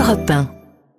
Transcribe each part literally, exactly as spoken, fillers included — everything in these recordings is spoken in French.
Europe un.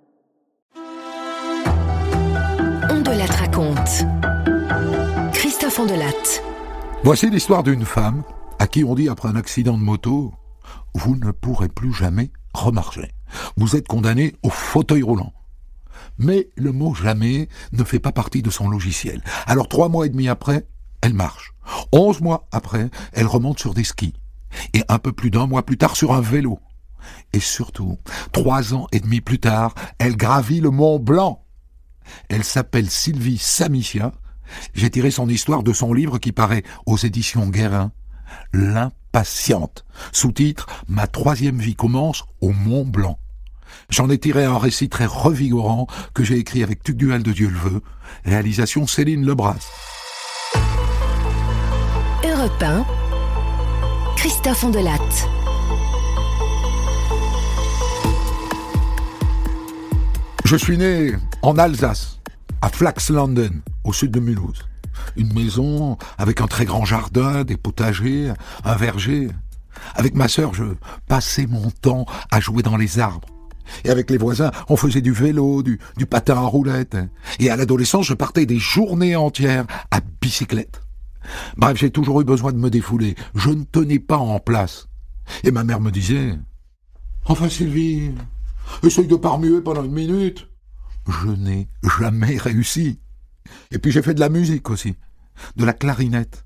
On de la raconte. Christophe Ondelatte. Voici l'histoire d'une femme à qui on dit après un accident de moto « Vous ne pourrez plus jamais remarcher. Vous êtes condamné au fauteuil roulant. » Mais le mot « jamais » ne fait pas partie de son logiciel. Alors trois mois et demi après, elle marche. Onze mois après, elle remonte sur des skis. Et un peu plus d'un mois plus tard sur un vélo. Et surtout, trois ans et demi plus tard, elle gravit le Mont Blanc. Elle s'appelle Sylvie Samichia. J'ai tiré son histoire de son livre qui paraît aux éditions Guérin, L'Impatiente. Sous-titre « Ma troisième vie commence au Mont Blanc ». J'en ai tiré un récit très revigorant que j'ai écrit avec Tugdual de Dieu le veut. Réalisation Céline Lebras. Europe un. Christophe Ondelatte. Je suis né en Alsace, à Flaxlanden, au sud de Mulhouse. Une maison avec un très grand jardin, des potagers, un verger. Avec ma sœur, je passais mon temps à jouer dans les arbres. Et avec les voisins, on faisait du vélo, du, du patin à roulettes. Et à l'adolescence, je partais des journées entières à bicyclette. Bref, j'ai toujours eu besoin de me défouler. Je ne tenais pas en place. Et ma mère me disait « Enfin Sylvie, essaye de pas remuer pendant une minute. » Je n'ai jamais réussi. Et puis j'ai fait de la musique aussi, de la clarinette.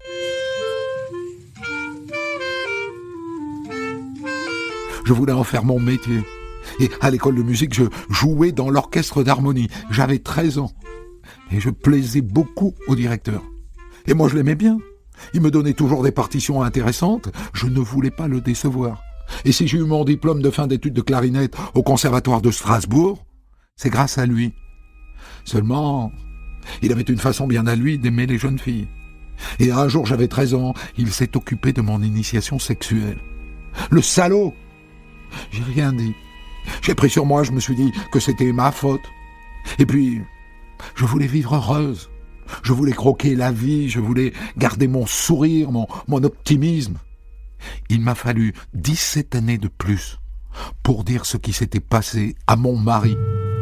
Je voulais en faire mon métier. Et à l'école de musique, je jouais dans l'orchestre d'harmonie. J'avais treize ans. Et je plaisais beaucoup au directeur. Et moi, je l'aimais bien. Il me donnait toujours des partitions intéressantes. Je ne voulais pas le décevoir. Et si j'ai eu mon diplôme de fin d'études de clarinette au conservatoire de Strasbourg, c'est grâce à lui. Seulement, il avait une façon bien à lui d'aimer les jeunes filles. Et un jour, j'avais treize ans, il s'est occupé de mon initiation sexuelle. Le salaud! J'ai rien dit. J'ai pris sur moi, je me suis dit que c'était ma faute. Et puis, je voulais vivre heureuse. Je voulais croquer la vie, je voulais garder mon sourire, mon, mon optimisme. Il m'a fallu dix-sept années de plus pour dire ce qui s'était passé à mon mari.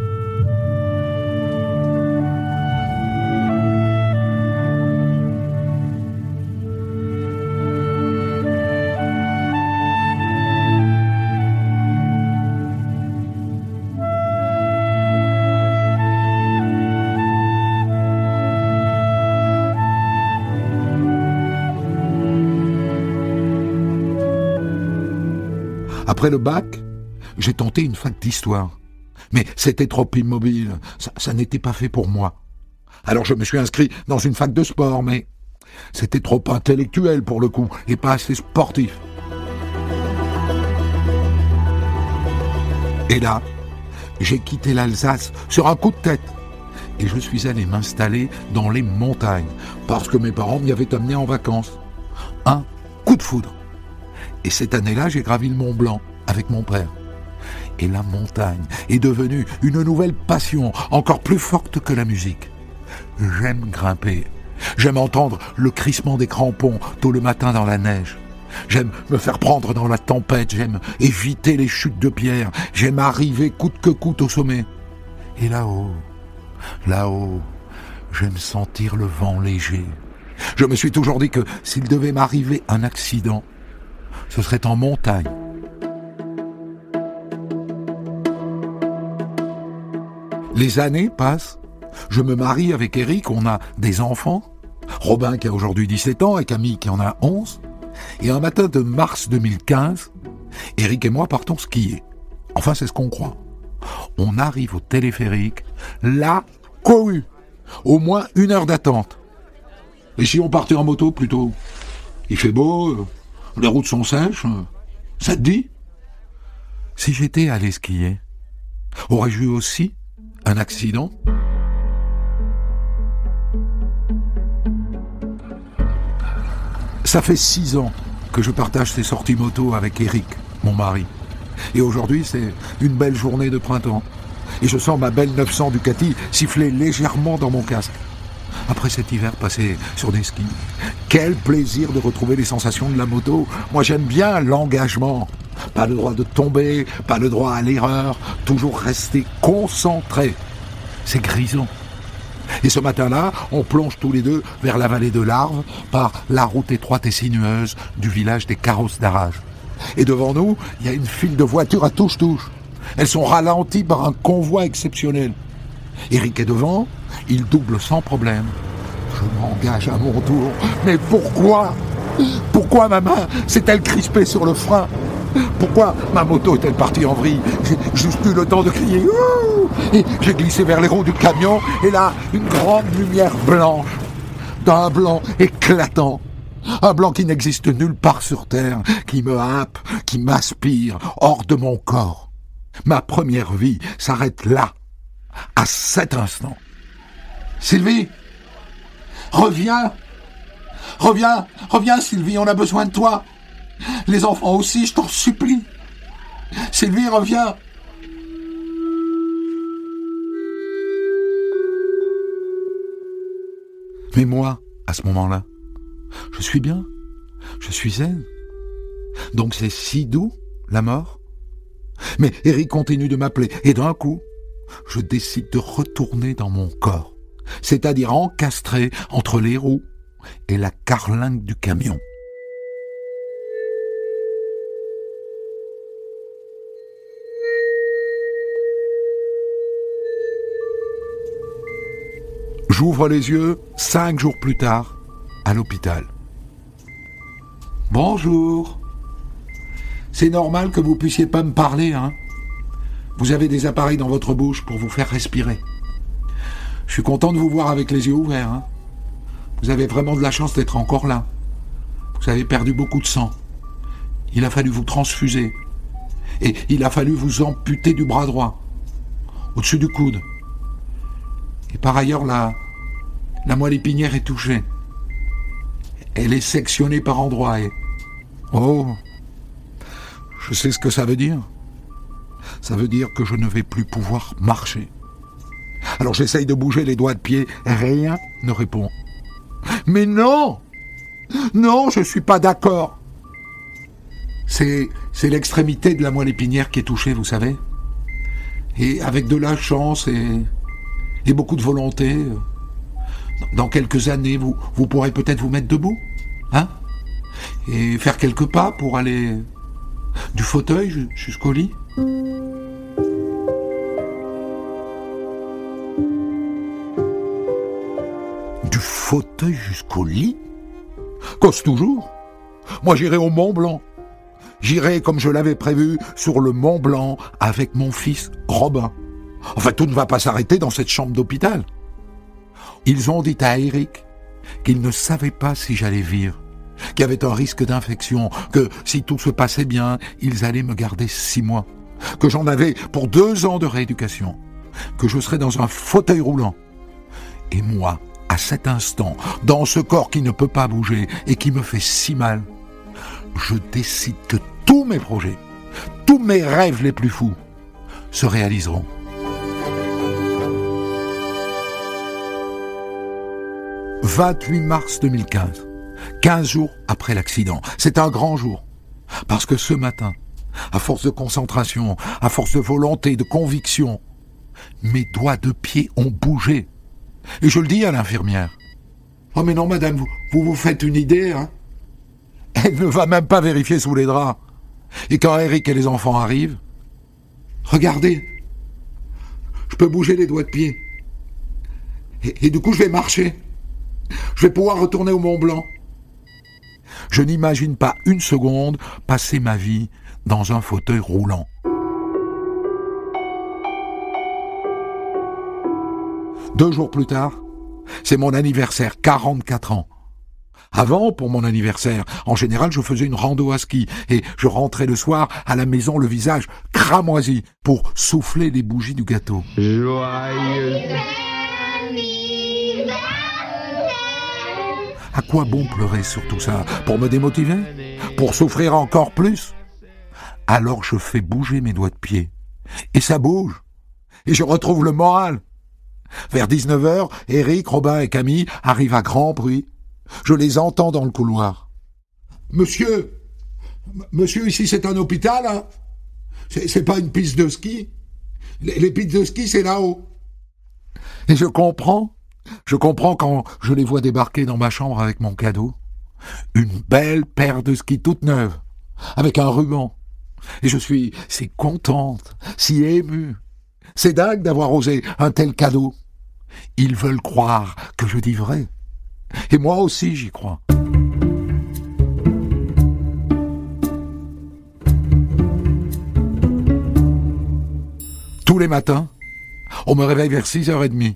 Après le bac, j'ai tenté une fac d'histoire. Mais c'était trop immobile, ça, ça n'était pas fait pour moi. Alors je me suis inscrit dans une fac de sport, mais c'était trop intellectuel pour le coup, et pas assez sportif. Et là, j'ai quitté l'Alsace sur un coup de tête. Et je suis allé m'installer dans les montagnes, parce que mes parents m'y avaient amené en vacances. Un coup de foudre. Et cette année-là, j'ai gravi le Mont Blanc avec mon père. Et la montagne est devenue une nouvelle passion, encore plus forte que la musique. J'aime grimper. J'aime entendre le crissement des crampons tôt le matin dans la neige. J'aime me faire prendre dans la tempête. J'aime éviter les chutes de pierre. J'aime arriver coûte que coûte au sommet. Et là-haut, là-haut, j'aime sentir le vent léger. Je me suis toujours dit que s'il devait m'arriver un accident, ce serait en montagne. Les années passent. Je me marie avec Eric, on a des enfants. Robin qui a aujourd'hui dix-sept ans et Camille qui en a onze. Et un matin de mars deux mille quinze, Eric et moi partons skier. Enfin, c'est ce qu'on croit. On arrive au téléphérique, la cohue. Au moins une heure d'attente. Et si on partait en moto plutôt? Il fait beau, les routes sont sèches. Ça te dit? Si j'étais allé skier, aurais-je eu aussi un accident? Ça fait six ans que je partage ces sorties moto avec Eric, mon mari. Et aujourd'hui, c'est une belle journée de printemps. Et je sens ma belle neuf cents Ducati siffler légèrement dans mon casque. Après cet hiver passé sur des skis, quel plaisir de retrouver les sensations de la moto. Moi, j'aime bien l'engagement. Pas le droit de tomber, pas le droit à l'erreur, toujours rester concentré. C'est grisant. Et ce matin-là, on plonge tous les deux vers la vallée de l'Arve par la route étroite et sinueuse du village des Carrosses d'Arrage. Et devant nous, il y a une file de voitures à touche-touche. Elles sont ralenties par un convoi exceptionnel. Éric est devant, il double sans problème. Je m'engage à mon tour. Mais pourquoi ? Pourquoi ma main s'est-elle crispée sur le frein ? Pourquoi ma moto est-elle partie en vrille ? J'ai juste eu le temps de crier. Ouh ! Et j'ai glissé vers les roues du camion. Et là, une grande lumière blanche. D'un blanc éclatant. Un blanc qui n'existe nulle part sur Terre. Qui me happe, qui m'aspire hors de mon corps. Ma première vie s'arrête là. À cet instant. Sylvie ! Reviens ! Reviens, reviens Sylvie, on a besoin de toi. Les enfants aussi, je t'en supplie. Sylvie, reviens. Mais moi, à ce moment-là, je suis bien, je suis zen. Donc c'est si doux, la mort. Mais Éric continue de m'appeler, et d'un coup, je décide de retourner dans mon corps, c'est-à-dire encastré entre les roues et la carlingue du camion. J'ouvre les yeux cinq jours plus tard, à l'hôpital. Bonjour. C'est normal que vous puissiez pas me parler, hein ? Vous avez des appareils dans votre bouche pour vous faire respirer. Je suis content de vous voir avec les yeux ouverts, hein ? Vous avez vraiment de la chance d'être encore là. Vous avez perdu beaucoup de sang. Il a fallu vous transfuser. Et il a fallu vous amputer du bras droit, au-dessus du coude. Et par ailleurs, la, la moelle épinière est touchée. Elle est sectionnée par endroits et... Oh, je sais ce que ça veut dire. Ça veut dire que je ne vais plus pouvoir marcher. Alors j'essaye de bouger les doigts de pied. Rien ne répond. Mais non ! Non, je ne suis pas d'accord. C'est, c'est l'extrémité de la moelle épinière qui est touchée, vous savez. Et avec de la chance et, et beaucoup de volonté, dans quelques années, vous, vous pourrez peut-être vous mettre debout, hein ? Et faire quelques pas pour aller du fauteuil jusqu'au lit. Du fauteuil jusqu'au lit ? Cause toujours. Moi, j'irai au Mont Blanc. J'irai, comme je l'avais prévu, sur le Mont Blanc avec mon fils Robin. Enfin, tout ne va pas s'arrêter dans cette chambre d'hôpital. Ils ont dit à Éric qu'ils ne savaient pas si j'allais vivre, qu'il y avait un risque d'infection, que si tout se passait bien, ils allaient me garder six mois, que j'en avais pour deux ans de rééducation, que je serais dans un fauteuil roulant. Et moi, à cet instant, dans ce corps qui ne peut pas bouger et qui me fait si mal, je décide que tous mes projets, tous mes rêves les plus fous se réaliseront. vingt-huit mars deux mille quinze, quinze jours après l'accident. C'est un grand jour, parce que ce matin, à force de concentration, à force de volonté, de conviction, mes doigts de pied ont bougé. Et je le dis à l'infirmière. « Oh mais non madame, vous vous, vous faites une idée, hein ?» Elle ne va même pas vérifier sous les draps. Et quand Éric et les enfants arrivent, « Regardez, je peux bouger les doigts de pied. Et, et du coup je vais marcher. Je vais pouvoir retourner au Mont Blanc. » Je n'imagine pas une seconde passer ma vie dans un fauteuil roulant. Deux jours plus tard, c'est mon anniversaire, quarante-quatre ans. Avant, pour mon anniversaire, en général, je faisais une rando à ski et je rentrais le soir à la maison le visage cramoisi pour souffler les bougies du gâteau. Joyeux À quoi bon pleurer sur tout ça ? Pour me démotiver ? Pour souffrir encore plus ? Alors je fais bouger mes doigts de pied. Et ça bouge. Et je retrouve le moral. Vers dix-neuf heures, Éric, Robin et Camille arrivent à grand bruit. Je les entends dans le couloir. « Monsieur, Monsieur, ici c'est un hôpital, hein. C'est, c'est pas une piste de ski. Les, les pistes de ski, c'est là-haut. Et je comprends. Je comprends quand je les vois débarquer dans ma chambre avec mon cadeau. Une belle paire de skis toute neuve, avec un ruban. Et je suis si contente, si émue. C'est dingue d'avoir osé un tel cadeau. Ils veulent croire que je dis vrai. Et moi aussi, j'y crois. Tous les matins, on me réveille vers six heures trente.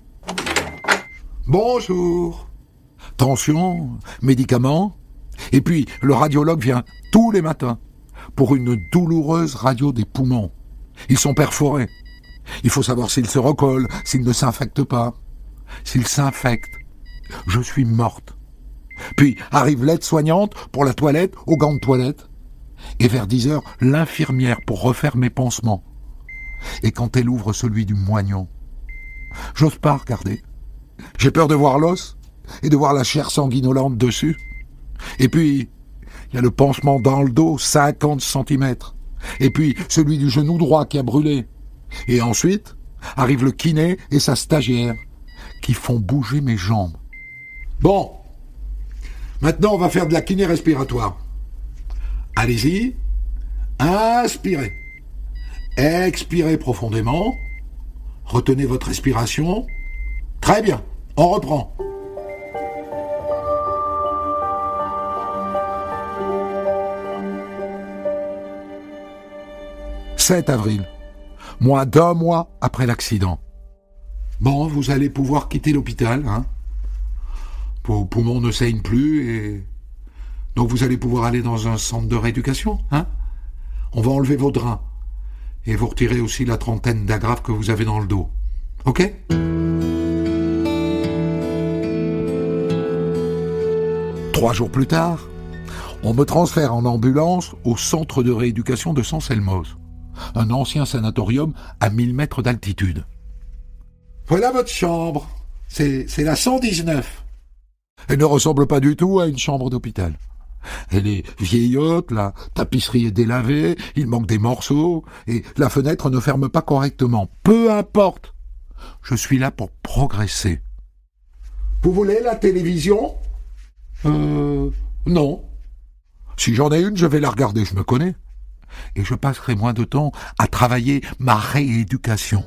Bonjour. Tension, médicaments. Et puis, le radiologue vient tous les matins pour une douloureuse radio des poumons. Ils sont perforés. Il faut savoir s'ils se recollent, s'ils ne s'infectent pas. S'ils s'infectent, je suis morte. Puis arrive l'aide-soignante pour la toilette, aux gants de toilette. Et vers dix heures, l'infirmière pour refaire mes pansements. Et quand elle ouvre celui du moignon, j'ose pas regarder. J'ai peur de voir l'os et de voir la chair sanguinolente dessus. Et puis, il y a le pansement dans le dos, cinquante centimètres. Et puis, celui du genou droit qui a brûlé. Et ensuite, arrive le kiné et sa stagiaire, qui font bouger mes jambes. Bon, maintenant on va faire de la kiné respiratoire. Allez-y, inspirez. Expirez profondément. Retenez votre respiration. Très bien, on reprend. sept avril, moins d'un mois après l'accident. Bon, vous allez pouvoir quitter l'hôpital, hein. Vos poumons ne saignent plus et... Donc vous allez pouvoir aller dans un centre de rééducation, hein. On va enlever vos draps. Et vous retirez aussi la trentaine d'agrafes que vous avez dans le dos. Ok ? Trois jours plus tard, on me transfère en ambulance au centre de rééducation de San Selmoz, un ancien sanatorium à mille mètres d'altitude. Voilà votre chambre. C'est, c'est la cent dix-neuf. Elle ne ressemble pas du tout à une chambre d'hôpital. Elle est vieillotte, la tapisserie est délavée, il manque des morceaux, et la fenêtre ne ferme pas correctement. Peu importe. Je suis là pour progresser. Vous voulez la télévision ? Euh... Non. Si j'en ai une, je vais la regarder, je me connais. Et je passerai moins de temps à travailler ma rééducation.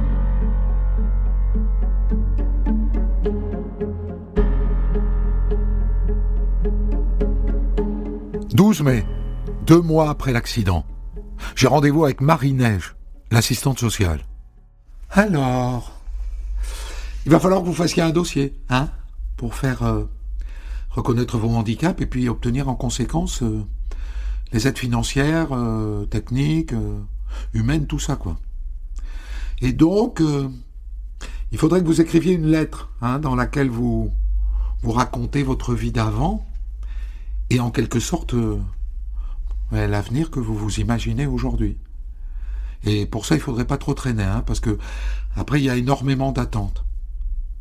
douze mai, deux mois après l'accident. J'ai rendez-vous avec Marie-Neige, l'assistante sociale. Alors, il va falloir que vous fassiez un dossier, hein, pour faire euh, reconnaître vos handicaps et puis obtenir en conséquence euh, les aides financières, euh, techniques, euh, humaines, tout ça, quoi. Et donc, euh, il faudrait que vous écriviez une lettre, hein, dans laquelle vous, vous racontez votre vie d'avant, et en quelque sorte, euh, l'avenir que vous vous imaginez aujourd'hui. Et pour ça, il faudrait pas trop traîner, hein, parce que après, il y a énormément d'attentes. D'accord ?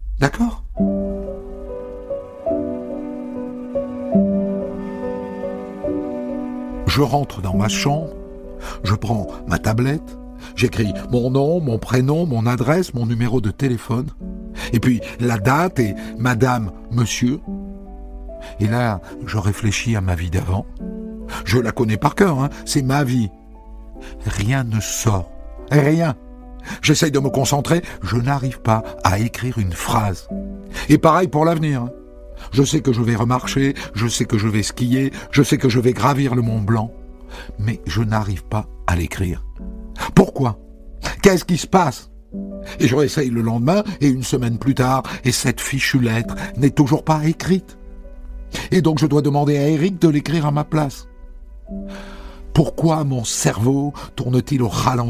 Je rentre dans ma chambre, je prends ma tablette, j'écris mon nom, mon prénom, mon adresse, mon numéro de téléphone, et puis la date et madame, monsieur. Et là, je réfléchis à ma vie d'avant. Je la connais par cœur, hein, c'est ma vie. Rien ne sort, rien. J'essaye de me concentrer, je n'arrive pas à écrire une phrase. Et pareil pour l'avenir. Je sais que je vais remarcher, je sais que je vais skier, je sais que je vais gravir le Mont Blanc, mais je n'arrive pas à l'écrire. Pourquoi ? Qu'est-ce qui se passe ? Et je réessaye le lendemain, et une semaine plus tard, et cette fichue lettre n'est toujours pas écrite. Et donc je dois demander à Eric de l'écrire à ma place. Pourquoi mon cerveau tourne-t-il au ralenti ?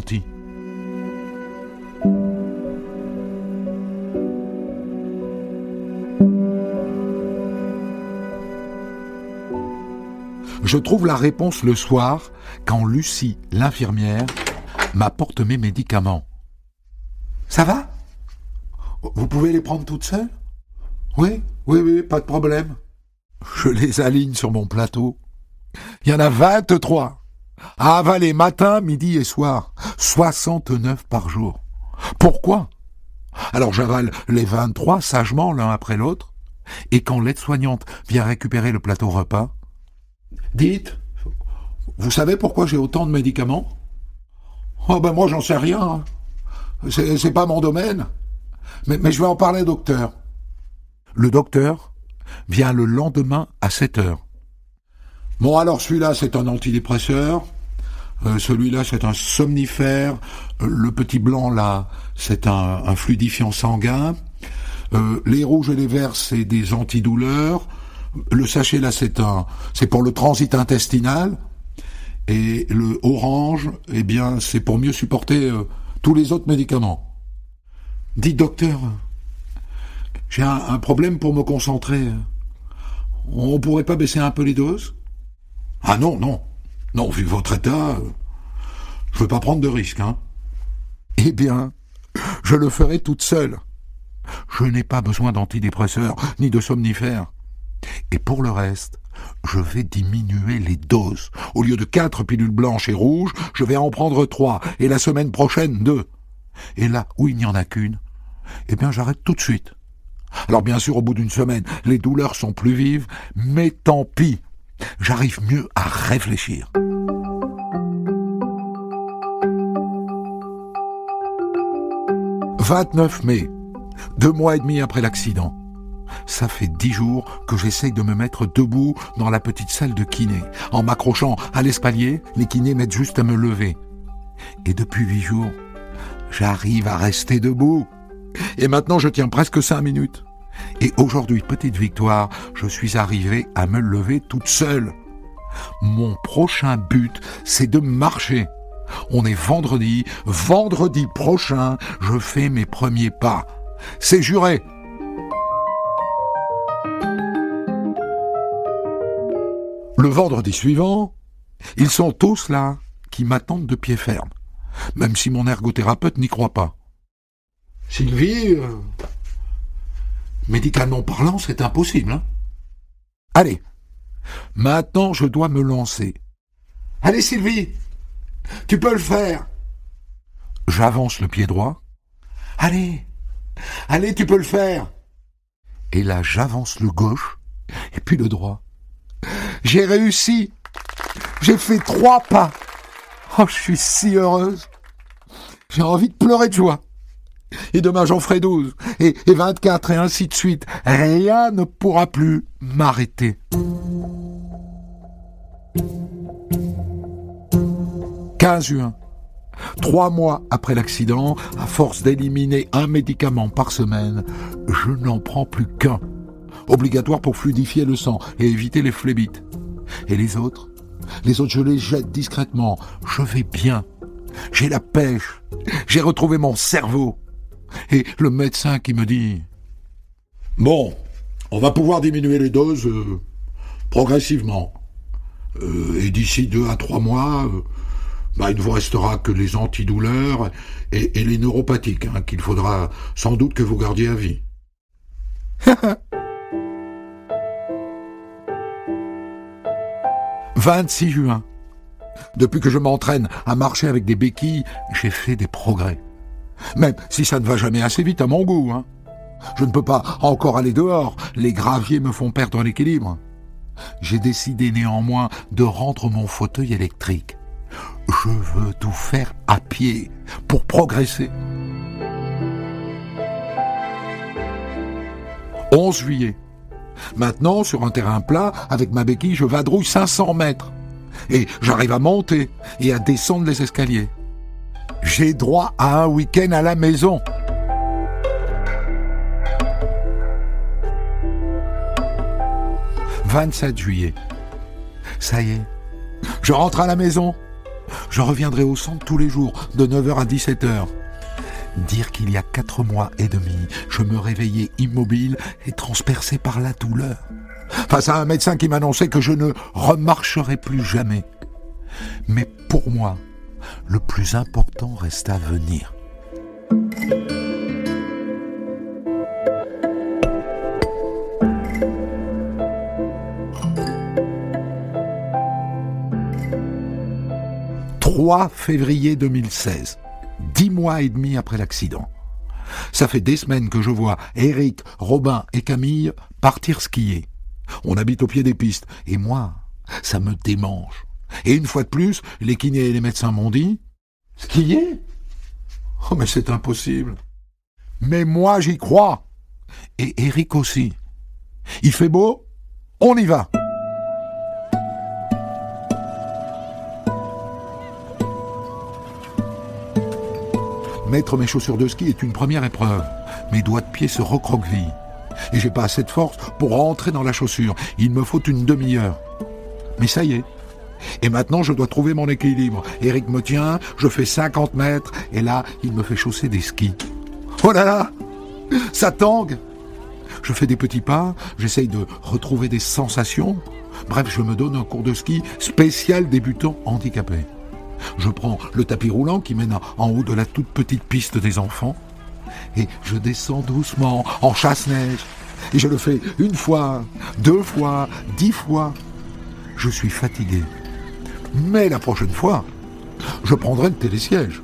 Je trouve la réponse le soir quand Lucie, l'infirmière, m'apporte mes médicaments. Ça va ? Vous pouvez les prendre toutes seules ? Oui, oui, oui, pas de problème. Je les aligne sur mon plateau. Il y en a vingt-trois. À avaler matin, midi et soir. soixante-neuf par jour. Pourquoi? Alors j'avale les vingt-trois sagement l'un après l'autre, et quand l'aide-soignante vient récupérer le plateau repas, dites, vous savez pourquoi j'ai autant de médicaments? Oh ben moi j'en sais rien. C'est, c'est pas mon domaine. Mais, mais je vais en parler au docteur. Le docteur vient le lendemain à sept heures. Bon alors celui-là c'est un antidépresseur, euh, celui-là c'est un somnifère, euh, le petit blanc là c'est un, un fluidifiant sanguin, euh, les rouges et les verts c'est des antidouleurs, le sachet là c'est un c'est pour le transit intestinal, et le orange eh bien c'est pour mieux supporter euh, tous les autres médicaments. Dites docteur, j'ai un, un problème pour me concentrer. On pourrait pas baisser un peu les doses? Ah non, non. Non, vu votre état, euh, je veux pas prendre de risques, hein. Eh bien, je le ferai toute seule. Je n'ai pas besoin d'antidépresseurs, ni de somnifères. Et pour le reste, je vais diminuer les doses. Au lieu de quatre pilules blanches et rouges, je vais en prendre trois, et la semaine prochaine, deux. Et là où il n'y en a qu'une, eh bien j'arrête tout de suite. Alors bien sûr, au bout d'une semaine, les douleurs sont plus vives, mais tant pis. J'arrive mieux à réfléchir. vingt-neuf mai, deux mois et demi après l'accident. Ça fait dix jours que j'essaye de me mettre debout dans la petite salle de kiné. En m'accrochant à l'espalier, les kinés m'aident juste à me lever. Et depuis huit jours, j'arrive à rester debout. Et maintenant, je tiens presque cinq minutes. Et aujourd'hui, petite victoire, je suis arrivé à me lever toute seule. Mon prochain but, c'est de marcher. On est vendredi, vendredi prochain, je fais mes premiers pas. C'est juré. Le vendredi suivant, ils sont tous là, qui m'attendent de pied ferme. Même si mon ergothérapeute n'y croit pas. Sylvie, euh, médicalement parlant, c'est impossible, hein? Allez, maintenant je dois me lancer. Allez Sylvie, tu peux le faire. J'avance le pied droit. Allez, allez, tu peux le faire. Et là, j'avance le gauche, et puis le droit. J'ai réussi. J'ai fait trois pas. Oh, je suis si heureuse. J'ai envie de pleurer de joie. Et demain, j'en ferai douze, et, et vingt-quatre, et ainsi de suite. Rien ne pourra plus m'arrêter. quinze juin. Trois mois après l'accident, à force d'éliminer un médicament par semaine, je n'en prends plus qu'un. Obligatoire pour fluidifier le sang et éviter les phlébites. Et les autres? Les autres, je les jette discrètement. Je vais bien. J'ai la pêche. J'ai retrouvé mon cerveau. Et le médecin qui me dit « Bon, on va pouvoir diminuer les doses euh, progressivement. Euh, et d'ici deux à trois mois, euh, bah, il ne vous restera que les antidouleurs et, et les neuropathiques, hein, qu'il faudra sans doute que vous gardiez à vie. » vingt-six juin. Depuis que je m'entraîne à marcher avec des béquilles, j'ai fait des progrès. Même si ça ne va jamais assez vite à mon goût, hein. Je ne peux pas encore aller dehors, les graviers me font perdre l'équilibre. J'ai décidé néanmoins de rendre mon fauteuil électrique. Je veux tout faire à pied pour progresser. onze juillet. Maintenant, sur un terrain plat, avec ma béquille, je vadrouille cinq cents mètres. Et j'arrive à monter et à descendre les escaliers. J'ai droit à un week-end à la maison. vingt-sept juillet. Ça y est, je rentre à la maison. Je reviendrai au centre tous les jours, de neuf heures à dix-sept heures. Dire qu'il y a quatre mois et demi, je me réveillais immobile et transpercé par la douleur, face à un médecin qui m'annonçait que je ne remarcherais plus jamais. Mais pour moi, le plus important reste à venir. trois février deux mille seize, dix mois et demi après l'accident. Ça fait des semaines que je vois Eric, Robin et Camille partir skier. On habite au pied des pistes, et moi, ça me démange. Et une fois de plus, les kinés et les médecins m'ont dit « Skier ? Oh mais c'est impossible !» Mais moi j'y crois. Et Eric aussi. Il fait beau ? On y va. Mettre mes chaussures de ski est une première épreuve. Mes doigts de pied se recroquevillent. Et j'ai pas assez de force pour rentrer dans la chaussure. Il me faut une demi-heure. Mais ça y est. Et maintenant, je dois trouver mon équilibre. Eric me tient, je fais cinquante mètres, et là, il me fait chausser des skis. Oh là là, ça tangue. Je fais des petits pas, j'essaye de retrouver des sensations. Bref, je me donne un cours de ski spécial débutant handicapé. Je prends le tapis roulant qui mène en haut de la toute petite piste des enfants, et je descends doucement, en chasse-neige. Et je le fais une fois, deux fois, dix fois. Je suis fatigué. Mais la prochaine fois, je prendrai le télésiège.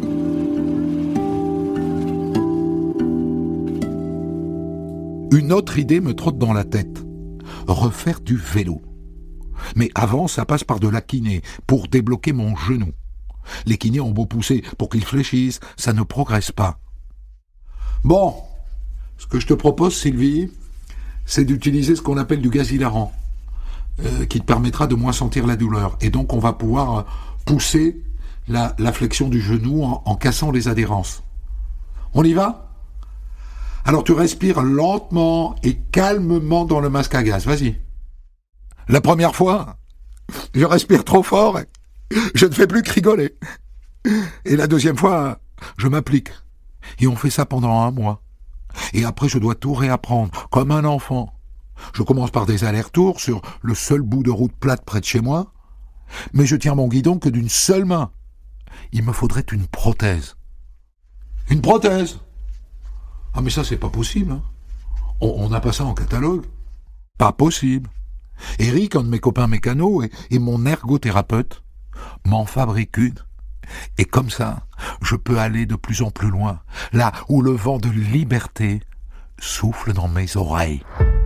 Une autre idée me trotte dans la tête. Refaire du vélo. Mais avant, ça passe par de la kiné pour débloquer mon genou. Les kinés ont beau pousser pour qu'il fléchisse, ça ne progresse pas. Bon, ce que je te propose, Sylvie, c'est d'utiliser ce qu'on appelle du gaz hilarant. Euh, qui te permettra de moins sentir la douleur. Et donc, on va pouvoir euh, pousser la, la flexion du genou en, en cassant les adhérences. On y va ? Alors, tu respires lentement et calmement dans le masque à gaz. Vas-y. La première fois, je respire trop fort. Et je ne fais plus que rigoler. Et la deuxième fois, je m'applique. Et on fait ça pendant un mois. Et après, je dois tout réapprendre, comme un enfant. Je commence par des allers-retours sur le seul bout de route plate près de chez moi, mais je tiens mon guidon que d'une seule main. Il me faudrait une prothèse. Une prothèse ? Ah mais ça c'est pas possible. Hein. On n'a pas ça en catalogue. Pas possible. Eric, un de mes copains mécanos et, et mon ergothérapeute, m'en fabrique une. Et comme ça, je peux aller de plus en plus loin, là où le vent de liberté souffle dans mes oreilles.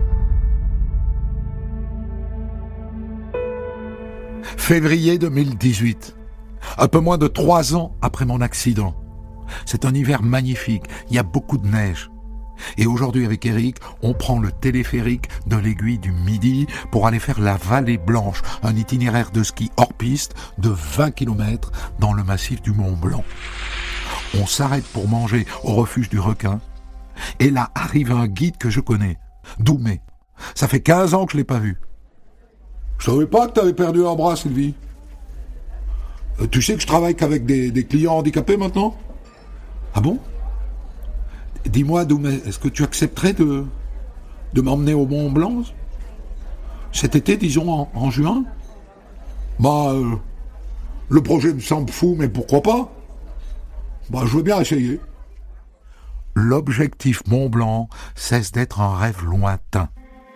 Février deux mille dix-huit, un peu moins de trois ans après mon accident. C'est un hiver magnifique, il y a beaucoup de neige. Et aujourd'hui avec Eric, on prend le téléphérique de l'aiguille du Midi pour aller faire la Vallée Blanche, un itinéraire de ski hors piste de vingt kilomètres dans le massif du Mont Blanc. On s'arrête pour manger au refuge du Requin, et là arrive un guide que je connais, Doumé. Ça fait quinze ans que je l'ai pas vu. Je savais pas que tu avais perdu un bras, Sylvie. Euh, tu sais que je travaille qu'avec des, des clients handicapés maintenant ? Ah bon ? Dis-moi, Doumé, est-ce que tu accepterais de, de m'emmener au Mont Blanc cet été, disons, en, en juin ? Bah, euh, le projet me semble fou, mais pourquoi pas ? Bah, je veux bien essayer. L'objectif Mont Blanc cesse d'être un rêve lointain.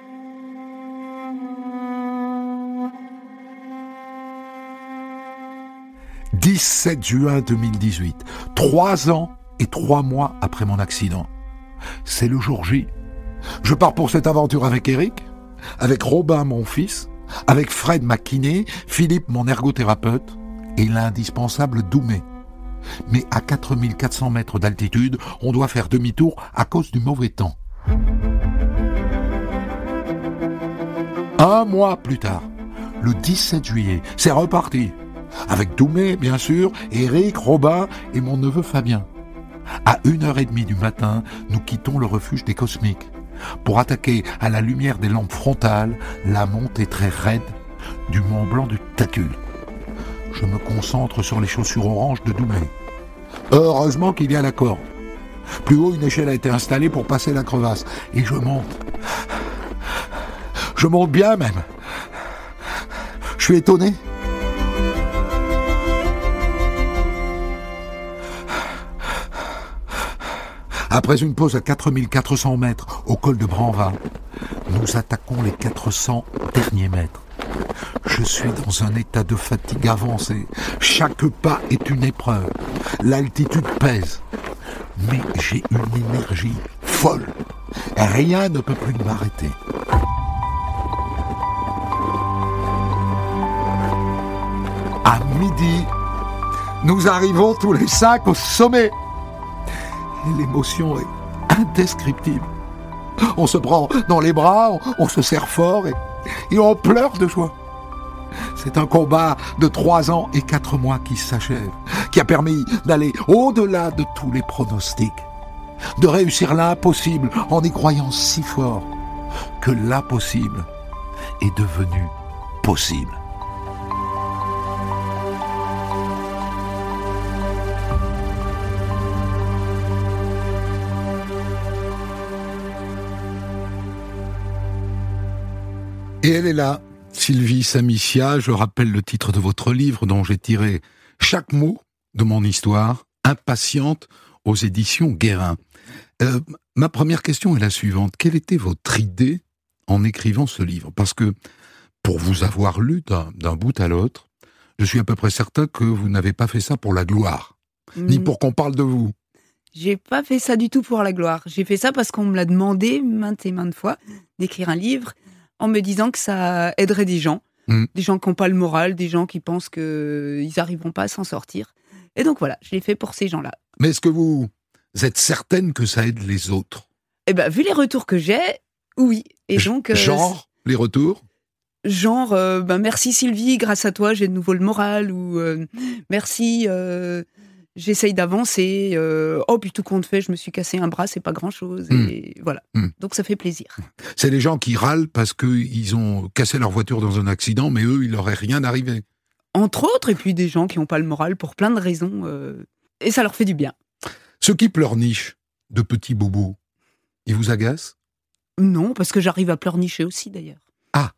dix-sept juin deux mille dix-huit, trois ans et trois mois après mon accident. C'est le jour J. Je pars pour cette aventure avec Eric, avec Robin, mon fils, avec Fred, ma kiné, Philippe, mon ergothérapeute, et l'indispensable Doumé. Mais à quatre mille quatre cents mètres d'altitude, on doit faire demi-tour à cause du mauvais temps. Un mois plus tard, le dix-sept juillet, c'est reparti. Avec Doumé, bien sûr, Eric, Robin et mon neveu Fabien. À une heure et demie du matin, nous quittons le refuge des Cosmiques pour attaquer à la lumière des lampes frontales la montée très raide du Mont Blanc du Tacul. Je me concentre sur les chaussures oranges de Doumé. Heureusement qu'il y a la corde. Plus haut, une échelle a été installée pour passer la crevasse. Et je monte. Je monte bien même. Je suis étonné. Après une pause à quatre mille quatre cents mètres au col de Branva, nous attaquons les quatre cents derniers mètres. Je suis dans un état de fatigue avancée. Chaque pas est une épreuve. L'altitude pèse. Mais j'ai une énergie folle. Rien ne peut plus m'arrêter. À midi, nous arrivons tous les cinq au sommet. Et l'émotion est indescriptible. On se prend dans les bras, on, on se serre fort et, et on pleure de joie. C'est un combat de trois ans et quatre mois qui s'achève, qui a permis d'aller au-delà de tous les pronostics, de réussir l'impossible en y croyant si fort que l'impossible est devenu possible. Et elle est là, Sylvie Samicia. Je rappelle le titre de votre livre dont j'ai tiré chaque mot de mon histoire, Impatiente, aux éditions Guérin. Euh, ma première question est la suivante. Quelle était votre idée en écrivant ce livre ? Parce que, pour vous avoir lu d'un, d'un bout à l'autre, je suis à peu près certain que vous n'avez pas fait ça pour la gloire, mmh. ni pour qu'on parle de vous. J'ai pas fait ça du tout pour la gloire. J'ai fait ça parce qu'on me l'a demandé maintes et maintes fois d'écrire un livre en me disant que ça aiderait des gens, mmh. des gens qui n'ont pas le moral, des gens qui pensent qu'ils n'arriveront pas à s'en sortir. Et donc voilà, je l'ai fait pour ces gens-là. Mais est-ce que vous êtes certaine que ça aide les autres ? Eh ben, vu les retours que j'ai, oui. Et donc, euh, genre, les retours ? Genre, euh, ben, merci Sylvie, grâce à toi, j'ai de nouveau le moral, ou euh, merci, euh, j'essaye d'avancer, euh, oh, puis tout compte fait, je me suis cassé un bras, c'est pas grand-chose, mmh. et voilà. Mmh. Donc ça fait plaisir. C'est les gens qui râlent parce qu'ils ont cassé leur voiture dans un accident, mais eux, il leur est rien arrivé. Entre autres, et puis des gens qui n'ont pas le moral pour plein de raisons, euh, et ça leur fait du bien. Ceux qui pleurnichent de petits bobos, ils vous agacent ? Non, parce que j'arrive à pleurnicher aussi, d'ailleurs. Ah.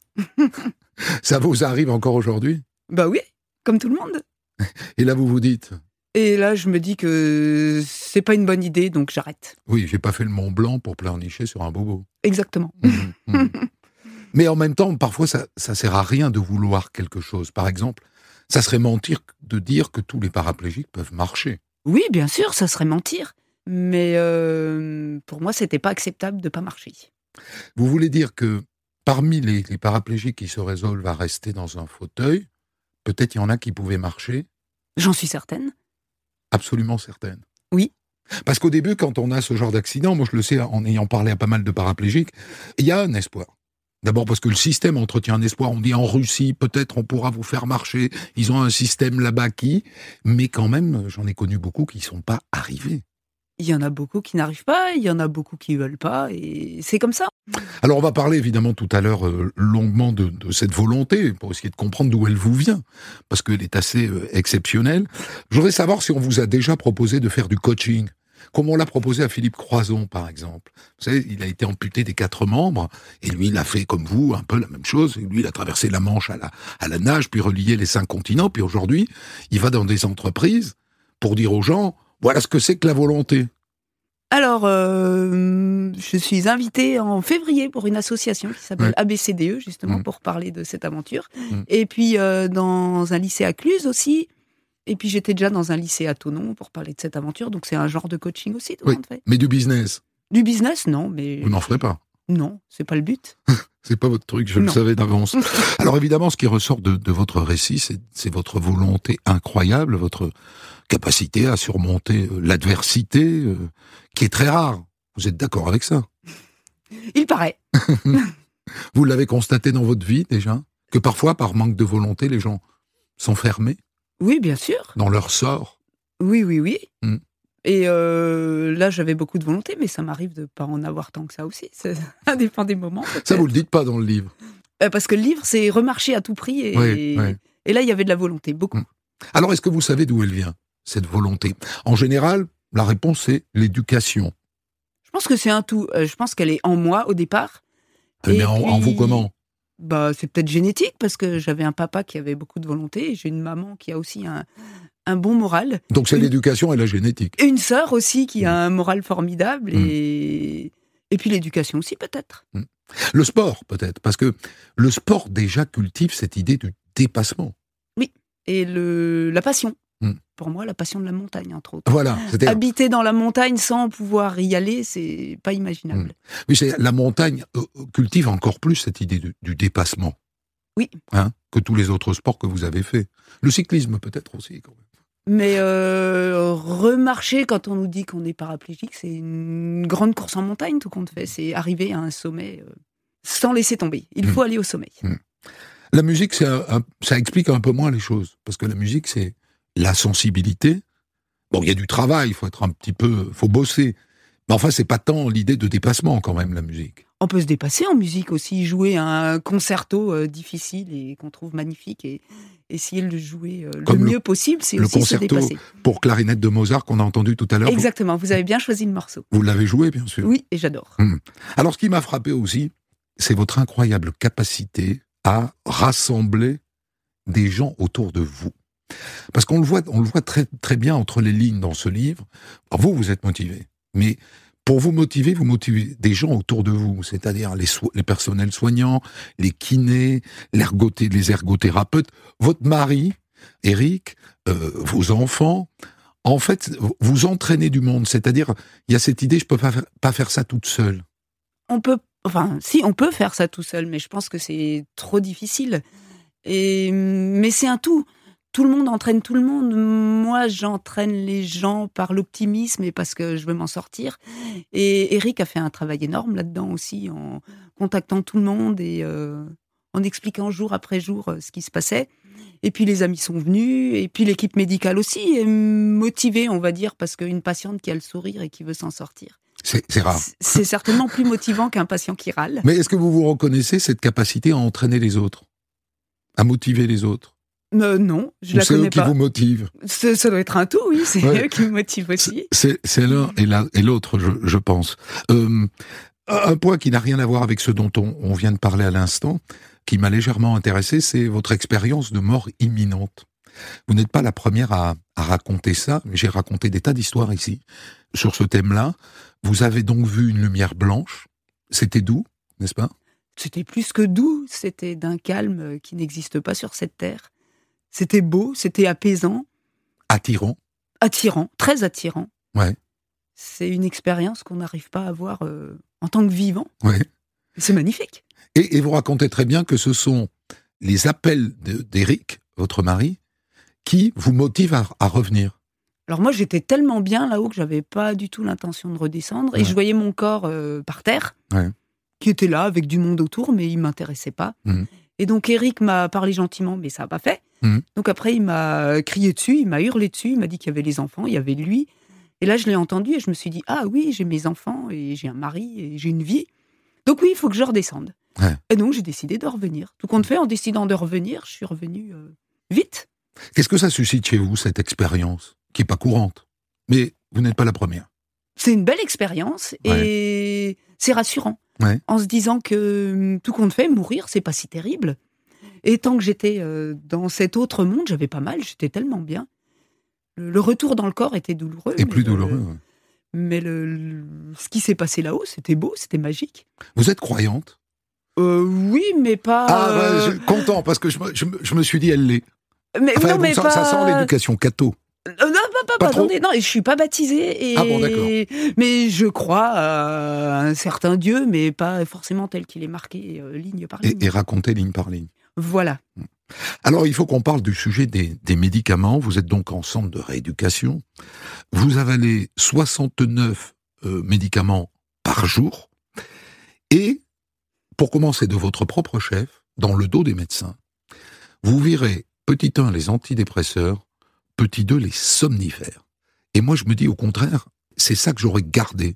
Ça vous arrive encore aujourd'hui ? Bah oui, comme tout le monde. Et là, vous vous dites ? Et là, je me dis que c'est pas une bonne idée, donc j'arrête. Oui, j'ai pas fait le Mont Blanc pour pleurnicher sur un bobo. Exactement. Mmh, mmh. Mais en même temps, parfois, ça, ça sert à rien de vouloir quelque chose. Par exemple, ça serait mentir de dire que tous les paraplégiques peuvent marcher. Oui, bien sûr, ça serait mentir. Mais euh, pour moi, c'était pas acceptable de pas marcher. Vous voulez dire que parmi les, les paraplégiques qui se résolvent à rester dans un fauteuil, peut-être il y en a qui pouvaient marcher ? J'en suis certaine. Absolument certaine. Oui. Parce qu'au début, quand on a ce genre d'accident, moi je le sais en ayant parlé à pas mal de paraplégiques, il y a un espoir. D'abord parce que le système entretient un espoir. On dit en Russie, peut-être on pourra vous faire marcher. Ils ont un système là-bas qui... Mais quand même, j'en ai connu beaucoup qui ne sont pas arrivés. Il y en a beaucoup qui n'arrivent pas, il y en a beaucoup qui ne veulent pas, et c'est comme ça. Alors on va parler évidemment tout à l'heure euh, longuement de, de cette volonté, pour essayer de comprendre d'où elle vous vient, parce qu'elle est assez euh, exceptionnelle. Je voudrais savoir si on vous a déjà proposé de faire du coaching, comme on l'a proposé à Philippe Croizon, par exemple. Vous savez, il a été amputé des quatre membres, et lui, il a fait comme vous, un peu la même chose. Et lui, il a traversé la Manche à la, à la nage, puis relié les cinq continents, puis aujourd'hui, il va dans des entreprises pour dire aux gens... Voilà ce que c'est que la volonté. Alors, euh, je suis invitée en février pour une association qui s'appelle ouais. A B C D E, justement, mmh. pour parler de cette aventure. Mmh. Et puis, euh, dans un lycée à Cluse aussi. Et puis, j'étais déjà dans un lycée à Thonon pour parler de cette aventure. Donc, c'est un genre de coaching aussi. Tout oui, le monde fait. Mais du business. Du business, non. Mais... Vous n'en ferez pas. Non, c'est pas le but. C'est pas votre truc, je non. le savais d'avance. Alors évidemment, ce qui ressort de, de votre récit, c'est, c'est votre volonté incroyable, votre capacité à surmonter euh, l'adversité, euh, qui est très rare. Vous êtes d'accord avec ça ? Il paraît. Vous l'avez constaté dans votre vie déjà ? Que parfois, par manque de volonté, les gens sont fermés ? Oui, bien sûr. Dans leur sort ? Oui, oui, oui. Mm. Et euh, là, j'avais beaucoup de volonté, mais ça m'arrive de ne pas en avoir tant que ça aussi. Ça dépend des moments. Peut-être. Ça, vous le dites pas dans le livre. Euh, parce que le livre, c'est remarcher à tout prix. Et, oui, oui. et là, il y avait de la volonté, beaucoup. Mmh. Alors, est-ce que vous savez d'où elle vient, cette volonté ? En général, la réponse, c'est l'éducation. Je pense que c'est un tout. Euh, je pense qu'elle est en moi, au départ. Mais et en, puis, en vous, comment ? Bah, c'est peut-être génétique, parce que j'avais un papa qui avait beaucoup de volonté, et j'ai une maman qui a aussi un... un bon moral. Donc c'est une... l'éducation et la génétique. Et une sœur aussi qui a un moral formidable. Mmh. Et... Et puis l'éducation aussi, peut-être. Mmh. Le sport, peut-être, parce que le sport déjà cultive cette idée du dépassement. Oui, et le, la passion. Mmh. Pour moi, la passion de la montagne, entre autres. Voilà. C'était... Habiter dans la montagne sans pouvoir y aller, c'est pas imaginable. Mmh. Mais c'est, la montagne euh, cultive encore plus cette idée du, du dépassement. Oui. Hein, que tous les autres sports que vous avez faits. Le cyclisme, peut-être aussi, quand même. Mais euh, remarcher, quand on nous dit qu'on est paraplégique, c'est une grande course en montagne, tout compte fait. C'est arriver à un sommet euh, sans laisser tomber. Il faut mmh. aller au sommet. Mmh. La musique, c'est un, un, ça explique un peu moins les choses. Parce que la musique, c'est la sensibilité. Bon, il y a du travail, il faut être un petit peu... Il faut bosser. Mais enfin, c'est pas tant l'idée de dépassement, quand même, la musique. On peut se dépasser en musique aussi, jouer un concerto euh, difficile et qu'on trouve magnifique et essayer de le jouer euh, le mieux le, possible, c'est aussi se dépasser. Le concerto pour clarinette de Mozart qu'on a entendu tout à l'heure. Exactement, vous avez bien choisi le morceau. Vous l'avez joué, bien sûr. Oui, et j'adore. Hum. Alors, ce qui m'a frappé aussi, c'est votre incroyable capacité à rassembler des gens autour de vous. Parce qu'on le voit, on le voit très, très bien entre les lignes dans ce livre. Alors vous, vous êtes motivé, mais... Pour vous motiver, vous motivez des gens autour de vous, c'est-à-dire les, so- les personnels soignants, les kinés, l'ergothé- les ergothérapeutes, votre mari, Éric, euh, vos enfants. En fait, vous entraînez du monde, c'est-à-dire, il y a cette idée, je peux pas faire, pas faire ça toute seule. On peut, enfin, si, on peut faire ça tout seul, mais je pense que c'est trop difficile. Et, mais c'est un tout. Tout le monde entraîne tout le monde. Moi, j'entraîne les gens par l'optimisme et parce que je veux m'en sortir. Et Éric a fait un travail énorme là-dedans aussi, en contactant tout le monde et euh, en expliquant jour après jour euh, ce qui se passait. Et puis les amis sont venus, et puis l'équipe médicale aussi est motivée, on va dire, parce qu'une patiente qui a le sourire et qui veut s'en sortir, c'est, c'est rare. C'est, c'est certainement plus motivant qu'un patient qui râle. Mais est-ce que vous vous reconnaissez cette capacité à entraîner les autres, à motiver les autres? Euh, non, je Ou la connais pas. C'est eux qui vous motivent. Ça, ça doit être un tout, oui, c'est ouais. eux qui me motivent aussi. C'est, c'est l'un et, la, et l'autre, je, je pense. Euh, un point qui n'a rien à voir avec ce dont on, on vient de parler à l'instant, qui m'a légèrement intéressé, c'est votre expérience de mort imminente. Vous n'êtes pas la première à, à raconter ça, mais j'ai raconté des tas d'histoires ici, sur ce thème-là. Vous avez donc vu une lumière blanche, c'était doux, n'est-ce pas ? C'était plus que doux, c'était d'un calme qui n'existe pas sur cette terre. C'était beau, c'était apaisant. Attirant. Attirant, très attirant. Ouais. C'est une expérience qu'on n'arrive pas à avoir euh, en tant que vivant. Ouais. C'est magnifique. Et, et vous racontez très bien que ce sont les appels de, d'Éric, votre mari, qui vous motivent à, à revenir. Alors moi, j'étais tellement bien là-haut que j'avais pas du tout l'intention de redescendre. Ouais. Et je voyais mon corps euh, par terre, ouais. qui était là avec du monde autour, mais il m'intéressait pas. Mmh. Et donc Éric m'a parlé gentiment, mais ça n'a pas fait. Mmh. Donc après, il m'a crié dessus, il m'a hurlé dessus, il m'a dit qu'il y avait les enfants, il y avait lui. Et là, je l'ai entendu et je me suis dit, ah oui, j'ai mes enfants et j'ai un mari et j'ai une vie. Donc oui, il faut que je redescende. Ouais. Et donc, j'ai décidé de revenir. Tout compte fait, en décidant de revenir, je suis revenue euh, vite. Qu'est-ce que ça suscite chez vous, cette expérience, qui n'est pas courante, mais vous n'êtes pas la première? C'est une belle expérience ouais. et c'est rassurant. Ouais. En se disant que, tout compte fait, mourir, c'est pas si terrible. Et tant que j'étais euh, dans cet autre monde, j'avais pas mal, j'étais tellement bien. Le, le retour dans le corps était douloureux. Et plus douloureux, le, ouais. Mais le, le, ce qui s'est passé là-haut, c'était beau, c'était magique. Vous êtes croyante? Euh, oui, mais pas... Ah, euh... bah, je, content, parce que je me, je, je me suis dit, elle l'est. Mais, enfin, non, bon, mais ça, pas... ça sent l'éducation catho. Euh, non, pas, pas, pas attendez, non, je suis pas baptisée. Et... Ah bon, d'accord. Mais je crois à un certain Dieu, mais pas forcément tel qu'il est marqué euh, ligne par ligne. Et, et raconté ligne par ligne. Voilà. Alors, il faut qu'on parle du sujet des, des médicaments. Vous êtes donc en centre de rééducation. Vous avalez soixante-neuf euh, médicaments par jour. Et, pour commencer de votre propre chef, dans le dos des médecins, vous virez, petit un, les antidépresseurs, petit deux, les somnifères. Et moi, je me dis, au contraire, c'est ça que j'aurais gardé.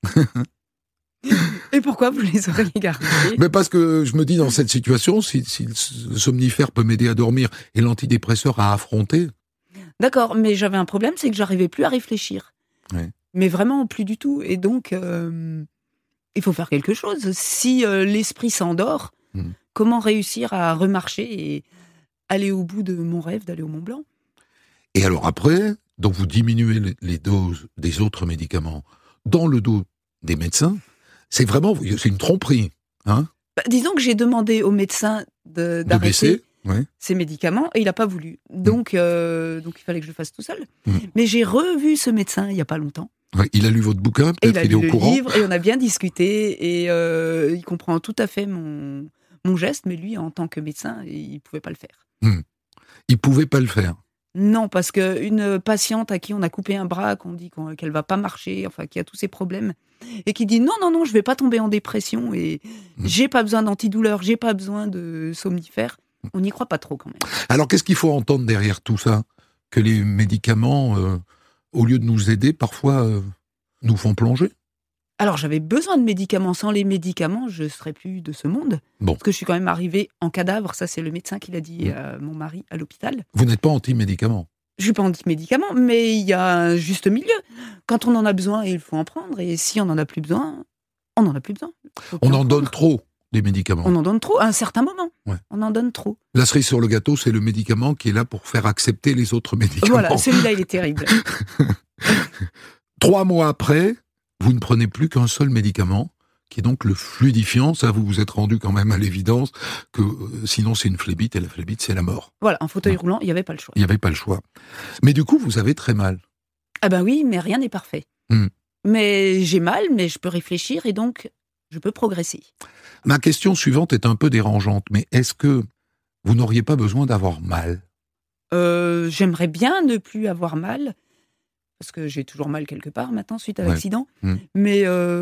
Et pourquoi vous les auriez gardés? Mais parce que je me dis, dans cette situation, si, si le somnifère peut m'aider à dormir et l'antidépresseur à affronter... D'accord, mais j'avais un problème, c'est que j'arrivais plus à réfléchir. Ouais. Mais vraiment, plus du tout. Et donc, euh, il faut faire quelque chose. Si euh, l'esprit s'endort, mmh. comment réussir à remarcher et aller au bout de mon rêve d'aller au Mont Blanc? Et alors après, donc vous diminuez les doses des autres médicaments dans le dos des médecins, C'est vraiment, c'est une tromperie, hein? Bah, disons que j'ai demandé au médecin de, De d'arrêter baisser, ouais. ces médicaments et il n'a pas voulu. Donc, euh, donc il fallait que je le fasse tout seul. Mm. Mais j'ai revu ce médecin il n'y a pas longtemps. Ouais, il a lu votre bouquin, Et il peut-être a qu'il est lu au le courant. livre et on a bien discuté et euh, il comprend tout à fait mon, mon geste, mais lui, en tant que médecin, il ne pouvait pas le faire. Mm. Il pouvait pas le faire. Non, parce qu'une patiente à qui on a coupé un bras, qu'on dit qu'on, qu'elle va pas marcher, enfin, qui a tous ces problèmes, et qui dit non, non, non, je vais pas tomber en dépression et Mmh. j'ai pas besoin d'antidouleur, j'ai pas besoin de somnifères, on n'y croit pas trop quand même. Alors, qu'est-ce qu'il faut entendre derrière tout ça? Que les médicaments, euh, au lieu de nous aider, parfois euh, nous font plonger? Alors j'avais besoin de médicaments, sans les médicaments, je serais plus de ce monde, Bon. parce que je suis quand même arrivée en cadavre, ça c'est le médecin qui l'a dit Mmh. à mon mari à l'hôpital. Vous n'êtes pas anti-médicaments? Je suis pas anti-médicaments, mais il y a un juste milieu. Quand on en a besoin, il faut en prendre, et si on en a plus besoin, on n'en a plus besoin. Faut plus On en prendre. donne trop, des médicaments. On en donne trop, à un certain moment. Ouais. On en donne trop. La cerise sur le gâteau, c'est le médicament qui est là pour faire accepter les autres médicaments. Voilà, celui-là, il est terrible. Trois mois après, vous ne prenez plus qu'un seul médicament, qui est donc le fluidifiant. Ça, vous vous êtes rendu quand même à l'évidence que euh, sinon c'est une phlébite, et la phlébite, c'est la mort. Voilà, en fauteuil Ouais. roulant, il n'y avait pas le choix. Il n'y avait pas le choix. Mais du coup, vous avez très mal. Ah ben oui, mais rien n'est parfait. Hmm. Mais j'ai mal, mais je peux réfléchir, et donc, je peux progresser. Ma question suivante est un peu dérangeante, mais est-ce que vous n'auriez pas besoin d'avoir mal? Euh, j'aimerais bien ne plus avoir mal, parce que j'ai toujours mal quelque part maintenant suite à Ouais. l'accident. Mmh. Mais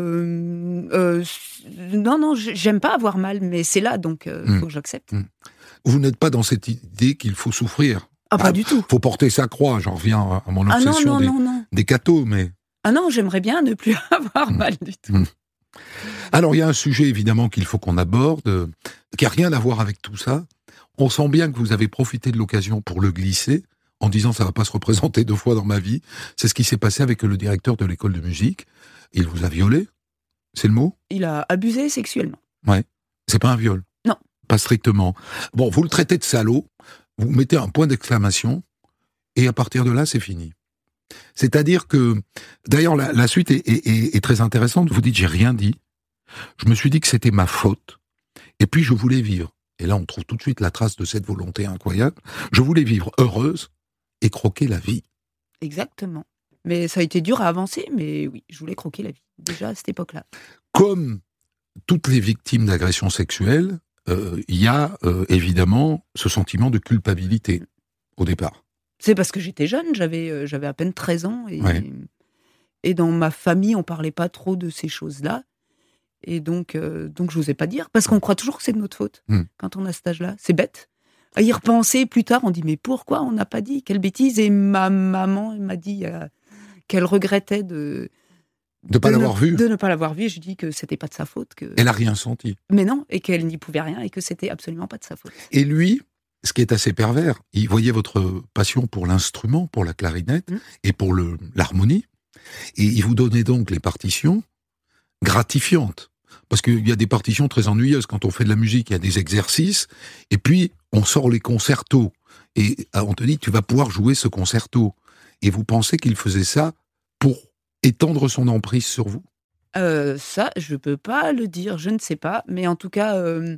euh, euh, non, non, j'aime pas avoir mal, mais c'est là, donc il euh, Mmh. faut que j'accepte. Mmh. Vous n'êtes pas dans cette idée qu'il faut souffrir. Ah, pas Ah, du tout. Faut porter sa croix, j'en reviens à mon Ah non, obsession non, des, non, non. des cathos, mais... Ah non, j'aimerais bien ne plus avoir Mmh. mal du tout. Mmh. Alors, il y a un sujet, évidemment, qu'il faut qu'on aborde, euh, qui n'a rien à voir avec tout ça. On sent bien que vous avez profité de l'occasion pour le glisser, en disant ça va pas se représenter deux fois dans ma vie. C'est ce qui s'est passé avec le directeur de l'école de musique. Il vous a violé? C'est le mot? Il a abusé sexuellement. Ouais. C'est pas un viol? Non. Pas strictement. Bon, vous le traitez de salaud, vous mettez un point d'exclamation, et à partir de là, c'est fini. C'est-à-dire que, d'ailleurs, la, la suite est, est, est, est très intéressante. Vous dites, j'ai rien dit. Je me suis dit que c'était ma faute. Et puis, je voulais vivre. Et là, on trouve tout de suite la trace de cette volonté incroyable. Je voulais vivre heureuse et croquer la vie. Exactement. Mais ça a été dur à avancer, mais oui, je voulais croquer la vie, déjà à cette époque-là. Comme toutes les victimes d'agressions sexuelles, euh, il y a euh, évidemment ce sentiment de culpabilité au départ. C'est parce que j'étais jeune, j'avais euh, j'avais à peine treize ans, et, Ouais. et dans ma famille, on parlait pas trop de ces choses-là. Et donc, euh, donc je n'osais pas dire, parce qu'on croit toujours que c'est de notre faute, Mm. quand on a cet âge-là. C'est bête. À y repenser plus tard, on dit, mais pourquoi on n'a pas dit? Quelle bêtise! Et ma maman m'a dit euh, qu'elle regrettait de... De pas de l'avoir ne, vu. De ne pas l'avoir vu. Et je dis que c'était pas de sa faute. Que... Elle a rien senti. Mais non, et qu'elle n'y pouvait rien, et que c'était absolument pas de sa faute. Et lui, ce qui est assez pervers, il voyait votre passion pour l'instrument, pour la clarinette, Mm. et pour le, l'harmonie, et il vous donnait donc les partitions gratifiantes. Parce qu'il y a des partitions très ennuyeuses. Quand on fait de la musique, il y a des exercices, et puis on sort les concertos. Et ah, on te dit, tu vas pouvoir jouer ce concerto. Et vous pensez qu'il faisait ça pour étendre son emprise sur vous? Euh, ça, je peux pas le dire, je ne sais pas. Mais en tout cas, euh,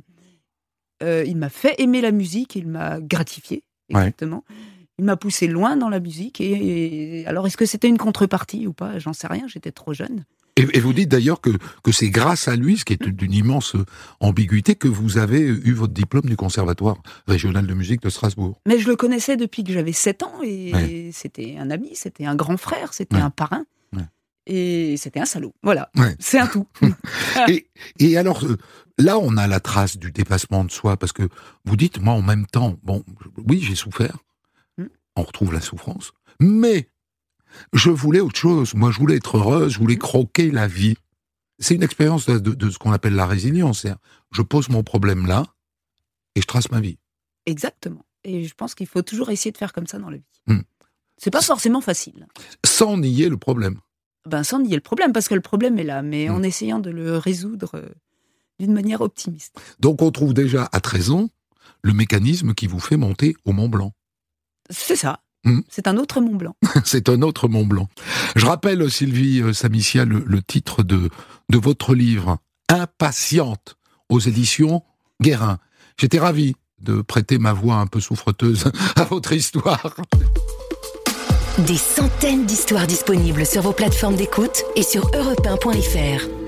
euh, il m'a fait aimer la musique, il m'a gratifié, Ouais. exactement. Il m'a poussé loin dans la musique. Et, et alors, est-ce que c'était une contrepartie ou pas? J'en sais rien, j'étais trop jeune. Et, et vous dites d'ailleurs que, que c'est grâce à lui, ce qui est d'une immense ambiguïté, que vous avez eu votre diplôme du Conservatoire régional de musique de Strasbourg. Mais je le connaissais depuis que j'avais sept ans, et Ouais. c'était un ami, c'était un grand frère, c'était Ouais. un parrain. Ouais. Et c'était un salaud. Voilà, Ouais. c'est un tout. Et, et alors, euh, là, on a la trace du dépassement de soi, parce que vous dites, moi, en même temps, bon, oui, j'ai souffert, Mm. on retrouve la souffrance, mais je voulais autre chose. Moi, je voulais être heureuse, je voulais croquer la vie. C'est une expérience de, de, de ce qu'on appelle la résilience. C'est-à-dire, je pose mon problème là, et je trace ma vie. Exactement. Et je pense qu'il faut toujours essayer de faire comme ça dans la vie. Mm. C'est pas forcément facile. Sans nier le problème. Ben, sans nier le problème, parce que le problème est là, mais Mm. en essayant de le résoudre euh, d'une manière optimiste. Donc, on trouve déjà, à treize ans, le mécanisme qui vous fait monter au Mont Blanc. C'est ça. Mmh. C'est un autre Mont Blanc. C'est un autre Mont Blanc. Je rappelle, Sylvie Samicia, le, le titre de, de votre livre, Impatiente, aux éditions Guérin. J'étais ravi de prêter ma voix un peu souffreteuse à votre histoire. Des centaines d'histoires disponibles sur vos plateformes d'écoute et sur europe un point f r.